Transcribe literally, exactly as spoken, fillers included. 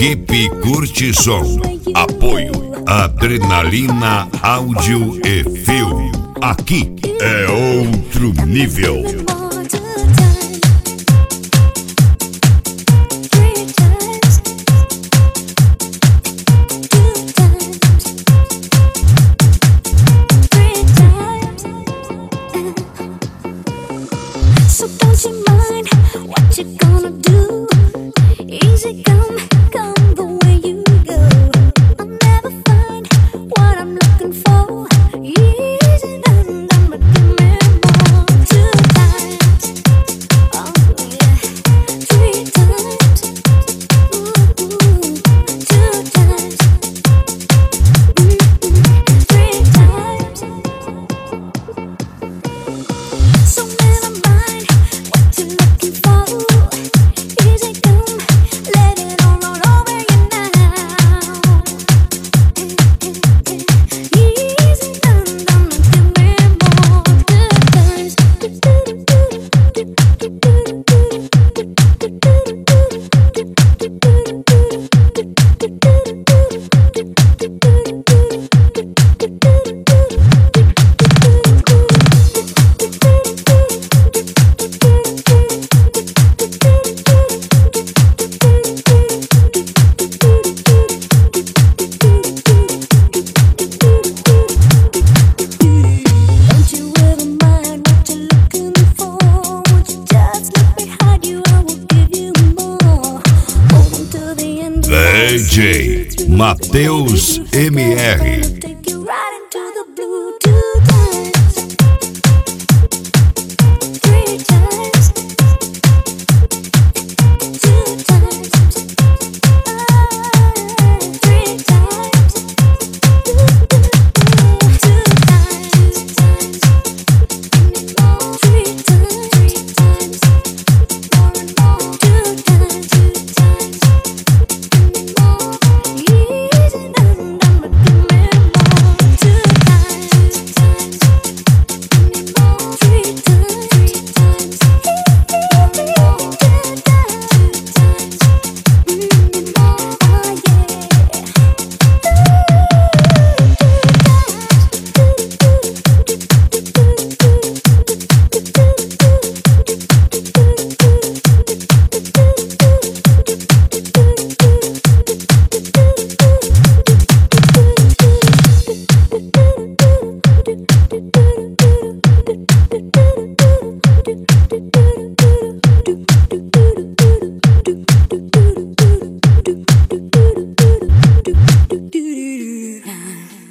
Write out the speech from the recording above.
Equipe Curte Som. Apoio Adrenalina Áudio e Filme. Aqui é outro nível. So don't you mind what you gonna do? Easy come, come the way you go. I'll never find what I'm looking for. Easy done, done, but give me more. Two times, oh yeah, three times, ooh, ooh. Two times, mm-mm, three times. So never mind what you're looking for. Easy come, let it all roll over you now. Easy done, done, give me more. Good times. Don't you ever mind what you're looking for? Won't you just look behind you? I will give you more. Hold on to the end of D J Matheus M R. Take you right into the blue. Two times, three times, two times, ah, three times, two times, three times, three times, more and more. Two times, two times, more. Easy done, done, but give me more. Two times, two times, more. Three times, three times, more. Two times, two times, more. Oh yeah.